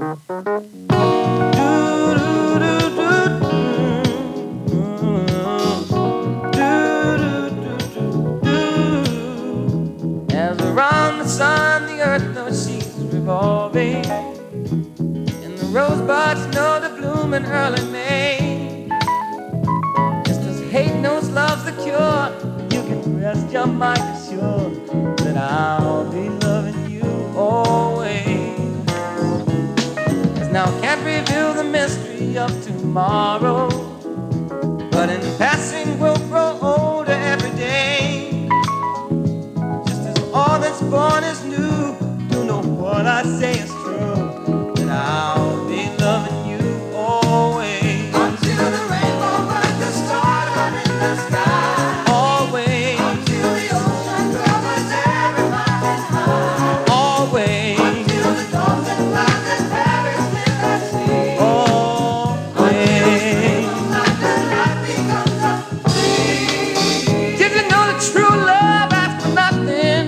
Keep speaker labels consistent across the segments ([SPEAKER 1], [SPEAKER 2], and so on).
[SPEAKER 1] As around the sun, the earth knows she's revolving, and the rosebuds know to bloom in early May. Just as hate knows love's the cure, you can rest your mind assured that I'll be loving you always. Cause now I can't reveal the mystery of tomorrow, but in passing we'll grow older every day. Just as all that's born is new, you know what I say is true, that I'll be loving you always. Until the rainbow burns the stars in the sky. Always. Until the ocean covers every mountain high. Always. Until the dolphin flies and perish with the sea. Always. Until the light becomes complete. Did you know that true love asks for nothing?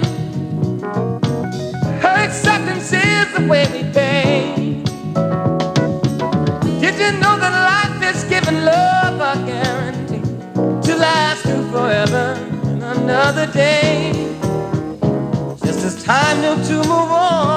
[SPEAKER 1] Her acceptance is the way we pay. Did you know that life is giving love a guarantee to last through forever and another day? Just as time knew to move on,